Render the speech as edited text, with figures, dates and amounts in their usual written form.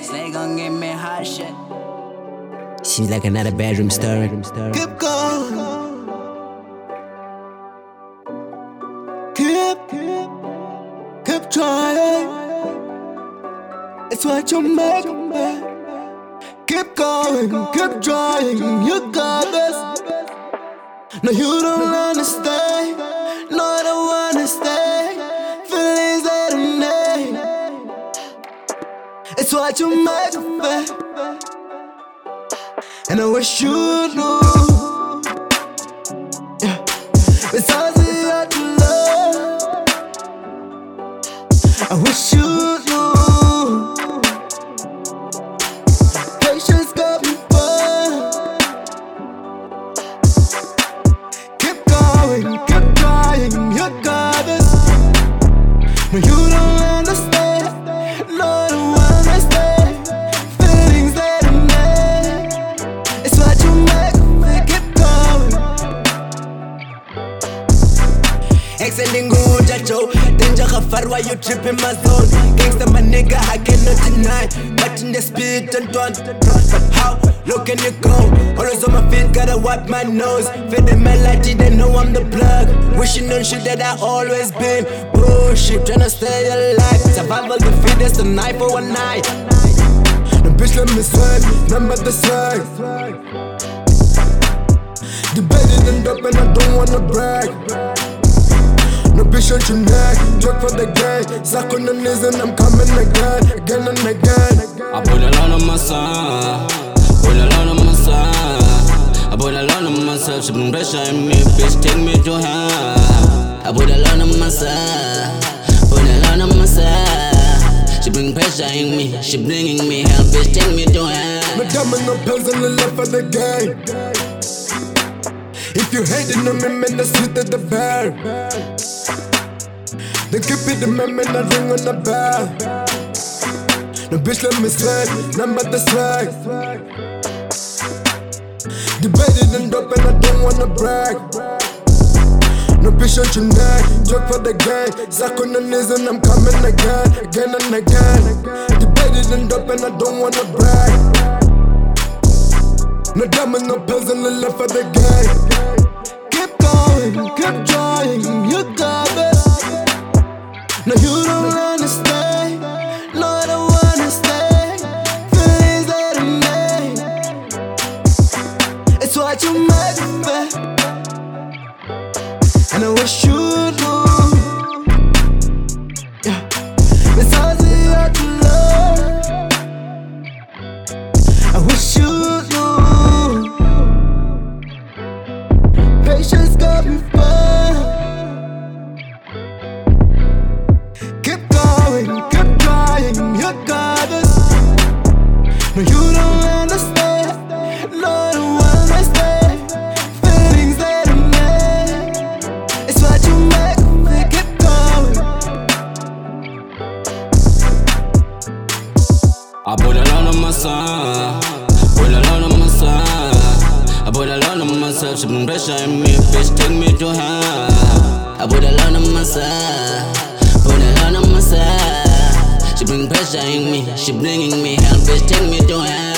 They gon' give me hot shit. Seems like another bedroom story. Keep going. Keep trying. It's what you make me. Keep going, keep trying. You got this. No, you don't understand. No, I don't understand. Feelings that I need. It's what you make me. And I wish you knew. Yeah. It's all that you love. I wish you knew. Patience got me far. Keep going, keep trying. You got this. No, you don't understand. No, I don't understand. Feelings that I need. It's what you make me. Keep going. Extending good, Joe. Danger Khafar, why you tripping my zone? Gangsta, my nigga, I cannot deny. Matching the speed and don't. But how low can you go? Always on my feet, gotta wipe my nose. Fading melody, they know I'm the plug. Wishing on shit that I always been. Bullshit, tryna stay alive. Survival the fittest, a knife for one night. The bitch let me swag, number the swag. Debated and up and I don't wanna brag. No bitch on your neck, drug for the gang. Suck on the knees and I'm coming again, again and again. I put a lot on my son, put a lot on my son. I put a lot on myself, she bring pressure in me, bitch take me to her. I put a lot on myself, put a lot on myself. She bring pressure in me, she bringing me hell, bitch take me to her. No diamond, no pills in the love for the gang. If you hating on me, man, that's sweet at the bear. Then keep it the man, man, I ring on the bell. No bitch let me swag, number the swag. Debated and dope and I don't wanna brag. No bitch on your neck, drug for the gang. Suck on the knees and I'm coming again, again and again. Debated and dope and I don't wanna brag. No diamonds, no pills in the left for the gang. Keep going, keep trying, you got this. No, you don't understand. No, I don't understand. Feelings that I need. It's what you make me. And I wish you knew. Yeah. It's all that you love. I wish you knew. Patience got me far. Keep going, keep trying, you got this. No, you don't understand. No, I don't understand. Feelings that I need. It's what you make me. Keep going. I put a lot on my son, put a lot on my son. I put a lot on myself, she bring pressure in me, bitch take me to her. I put a lot on myself, put a lot on myself. She bring pressure in me, she bringing me hell, bitch take me to her.